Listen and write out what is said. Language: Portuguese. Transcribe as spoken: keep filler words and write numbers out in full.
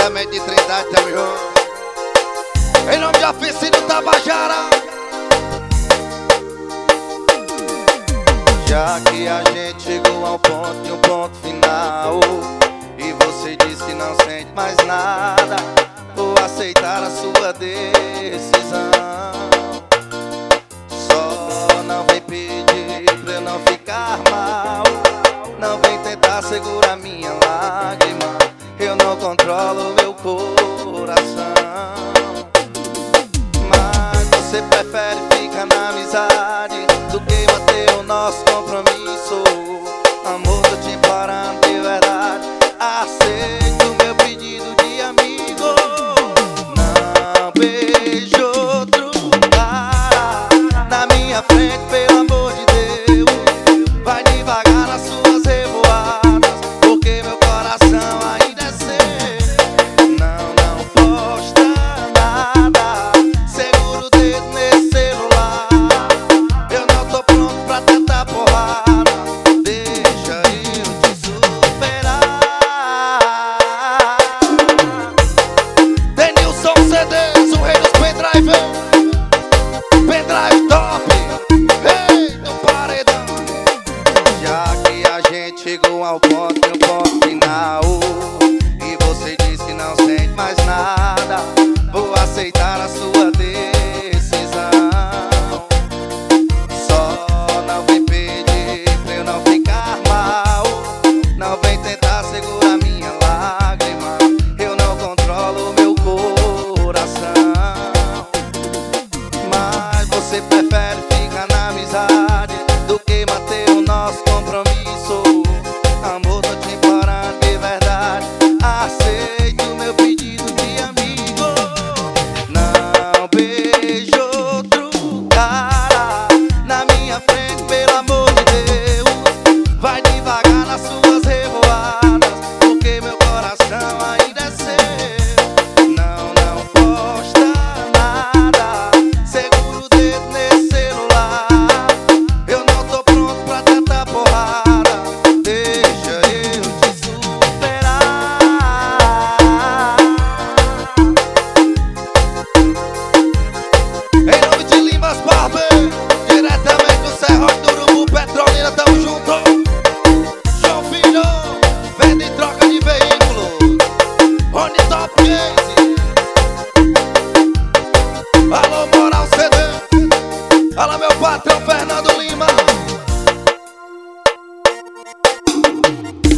diretamente de Trindade, tamo junto. Em nome de Oficina Tabajara. Já que a gente chegou ao ponto de um ponto final, e você diz que não sente mais nada, vou aceitar a sua decisão. Só não vem pedir pra eu não ficar mal, não vem tentar segurar minha lágrima, eu não controlo meu coração. Mas você prefere ficar na amizade do que manter o nosso compromisso. Amor, tô te implorando de verdade, aceita o meu pedido de amigo. Não beije outro cara na minha frente, pelo amor de Deus. Vai devagar nas suas revoadas, porque meu coração ainda é seu. Não, não posta nada, segura o dedo nesse celular. Eu não tô pronto pra tentar porrada, deixa eu te superar. Denilson C Ds, o rei dos pendrive, pendrive top, rei do paredão. Já que a gente chegou ao ponto de um ponto final, e você diz que não sente mais nada, vou aceitar a sua decisão. Só não vem pedir pra eu não ficar mal, não vem tentar segurar minha lágrima, eu não controlo meu coração. Mas você prefere ficar na amizade do que manter o nosso compromisso. Amor, tô te implorando de verdade, aceite o meu pedido de amigo. Não beije outro cara na minha frente, pelo amor de Deus. Vai devagar nas suas revoadas, porque meu coração ainda é seu. Não, não posta nada, segura o dedo nesse celular. Eu não tô pronto pra tentar porrada, deixa eu te superar. Em nome de Limas Barber, diretamente do Serrote do Urubu, Petrolina, tamo junto. João Filho, venda e troca de veículos. Rony Top Case. Alô, Moral C D. Alô, meu patrão Fernando Lima.